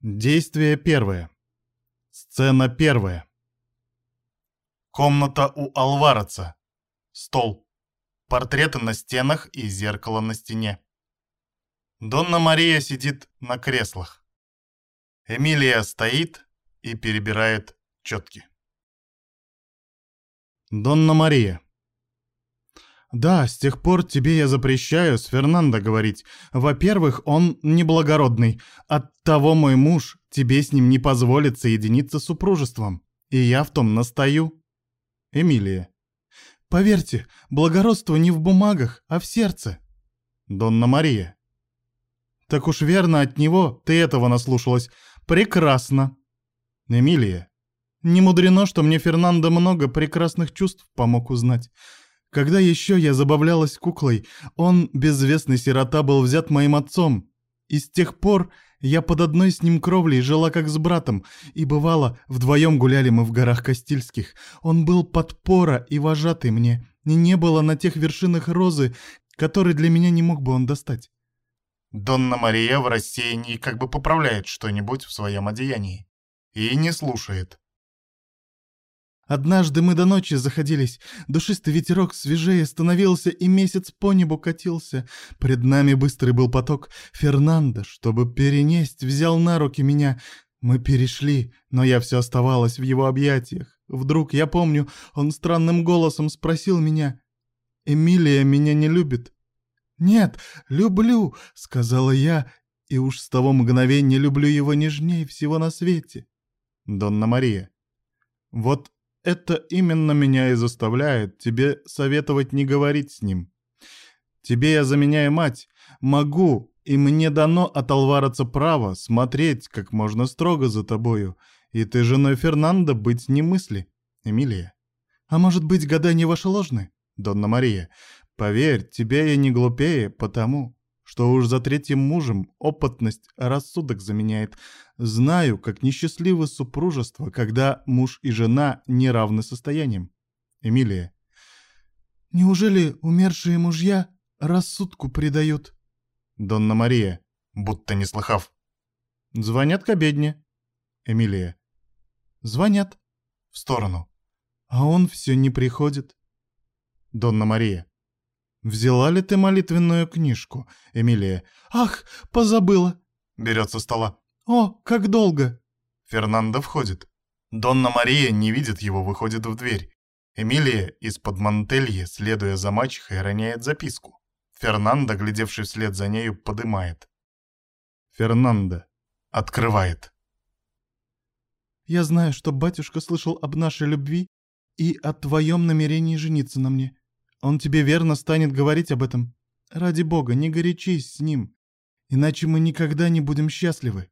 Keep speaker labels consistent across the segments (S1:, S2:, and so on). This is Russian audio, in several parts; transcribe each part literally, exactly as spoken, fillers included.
S1: Действие первое. Сцена первая. Комната у Алвареца. Стол. Портреты на стенах и зеркало на стене. Донна Мария сидит на креслах. Эмилия стоит и перебирает четки. Донна Мария. Да, с тех пор тебе я запрещаю с Фернандо говорить. Во-первых, он неблагородный. Оттого мой муж тебе с ним не позволит соединиться с супружеством. И я в том настаю. Эмилия. Поверьте, благородство не в бумагах, а в сердце. Донна Мария. Так уж верно от него, ты этого наслушалась. Прекрасно. Эмилия. Не мудрено, что мне Фернандо много прекрасных чувств помог узнать. Когда еще я забавлялась куклой, он, безвестный сирота, был взят моим отцом. И с тех пор я под одной с ним кровлей жила как с братом, и бывало, вдвоем гуляли мы в горах Кастильских. Он был подпора и вожатый мне, и не было на тех вершинах розы, которой для меня не мог бы он достать. Донна Мария в рассеянии как бы поправляет что-нибудь в своем одеянии. И не слушает. Однажды мы до ночи заходились, душистый ветерок свежее становился и месяц по небу катился. Пред нами быстрый был поток. Фернандо, чтобы перенесть, взял на руки меня. Мы перешли, но я все оставалась в его объятиях. Вдруг, я помню, он странным голосом спросил меня: «Эмилия меня не любит?» «Нет, люблю», — сказала я, и уж с того мгновения люблю его нежней всего на свете. Донна Мария. Вот это именно меня и заставляет тебе советовать не говорить с ним. Тебе я заменяю мать, могу, и мне дано от Алвареца право смотреть как можно строго за тобою, и ты женой Фернандо быть не мысли. Эмилия. А может быть, гадания ваши ложны? Донна Мария. Поверь, тебя я не глупее, потому что уж за третьим мужем опытность рассудок заменяет. Знаю, как несчастливо супружество, когда муж и жена не равны состоянием. Эмилия. Неужели умершие мужья рассудку предают? Донна Мария, будто не слыхав. Звонят к обедне. Эмилия. Звонят. В сторону. А он все не приходит. Донна Мария. «Взяла ли ты молитвенную книжку, Эмилия?» «Ах, позабыла!» Берет со стола. «О, как долго!» Фернандо входит. Донна Мария не видит его, выходит в дверь. Эмилия из-под мантельи, следуя за мачехой, роняет записку. Фернандо, глядевший вслед за нею, подымает. Фернандо открывает. «Я знаю, что батюшка слышал об нашей любви и о твоем намерении жениться на мне. Он тебе верно станет говорить об этом. Ради бога, не горячись с ним, иначе мы никогда не будем счастливы».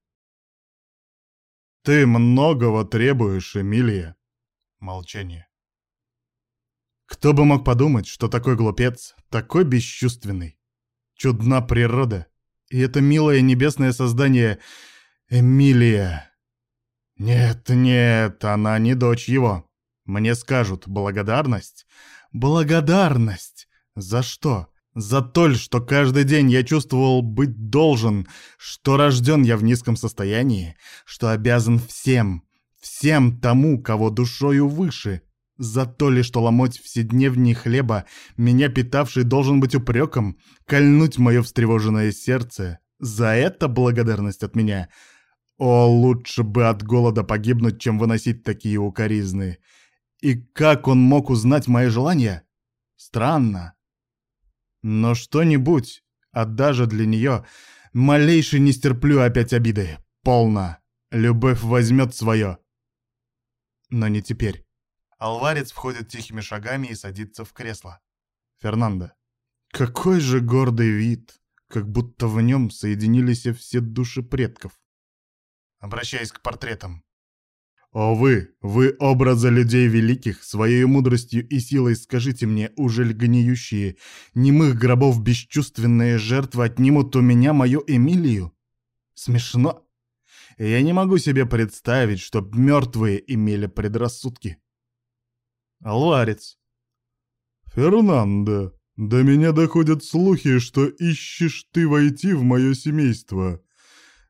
S1: «Ты многого требуешь, Эмилия». Молчание. Кто бы мог подумать, что такой глупец, такой бесчувственный. Чудна природа. И это милое небесное создание Эмилия. Нет, нет, она не дочь его. Мне скажут, благодарность. Благодарность! За что? За то, что каждый день я чувствовал быть должен, что рожден я в низком состоянии, что обязан всем, всем тому, кого душою выше. За то ли, что ломоть вседневней хлеба, меня питавший, должен быть упреком, кольнуть мое встревоженное сердце. За это благодарность от меня? О, лучше бы от голода погибнуть, чем выносить такие укоризны. И как он мог узнать мои желания? Странно. Но что-нибудь, а даже для нее, малейший не стерплю опять обиды. Полно. Любовь возьмет свое. Но не теперь. Алварец входит тихими шагами и садится в кресло. Фернандо. Какой же гордый вид, как будто в нем соединились все души предков. Обращаясь к портретам. «О вы, вы образы людей великих, своей мудростью и силой скажите мне, ужель гниющие, немых гробов бесчувственные жертвы отнимут у меня мою Эмилию? Смешно. Я не могу себе представить, чтоб мертвые имели предрассудки». Алварец. «Фернандо, до меня доходят слухи, что ищешь ты войти в мое семейство.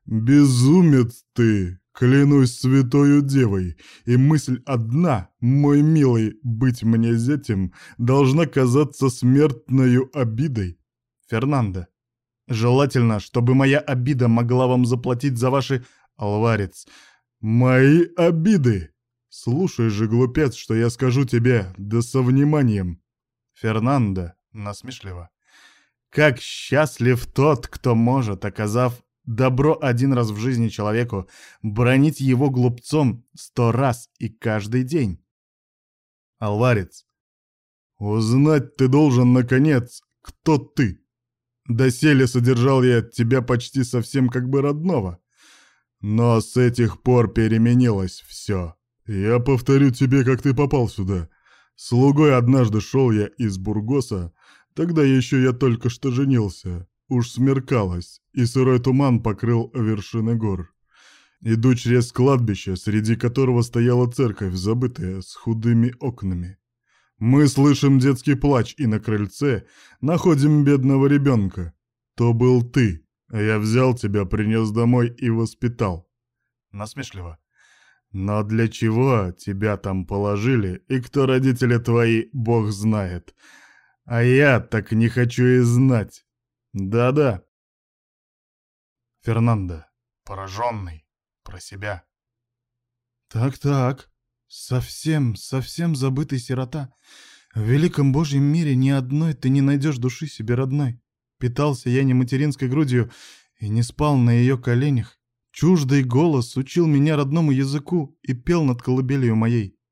S1: Безумец ты, клянусь святою девой, и мысль одна, мой милый, быть мне зятем, должна казаться смертною обидой. Фернандо, желательно, чтобы моя обида могла вам заплатить за ваши... Алварец, мои обиды! Слушай же, глупец, что я скажу тебе, да со вниманием. Фернандо, насмешливо. Как счастлив тот, кто может, оказав добро один раз в жизни человеку, бронить его глупцом сто раз и каждый день. Алварец, узнать ты должен, наконец, кто ты. Доселе содержал я тебя почти совсем как бы родного. Но с этих пор переменилось все. Я повторю тебе, как ты попал сюда. Слугой однажды шел я из Бургоса, тогда еще я только что женился. Уж смеркалось, и сырой туман покрыл вершины гор. Иду через кладбище, среди которого стояла церковь, забытая, с худыми окнами. Мы слышим детский плач, и на крыльце находим бедного ребенка. То был ты. А я взял тебя, принес домой и воспитал. Насмешливо. Но для чего тебя там положили, и кто родители твои, бог знает. А я так не хочу и знать. Да-да. Фернандо, пораженный, про себя. Так-так, совсем, совсем забытый сирота. В великом Божьем мире ни одной ты не найдешь души себе родной. Питался я не материнской грудью и не спал на ее коленях. Чуждый голос учил меня родному языку и пел над колыбелью моей.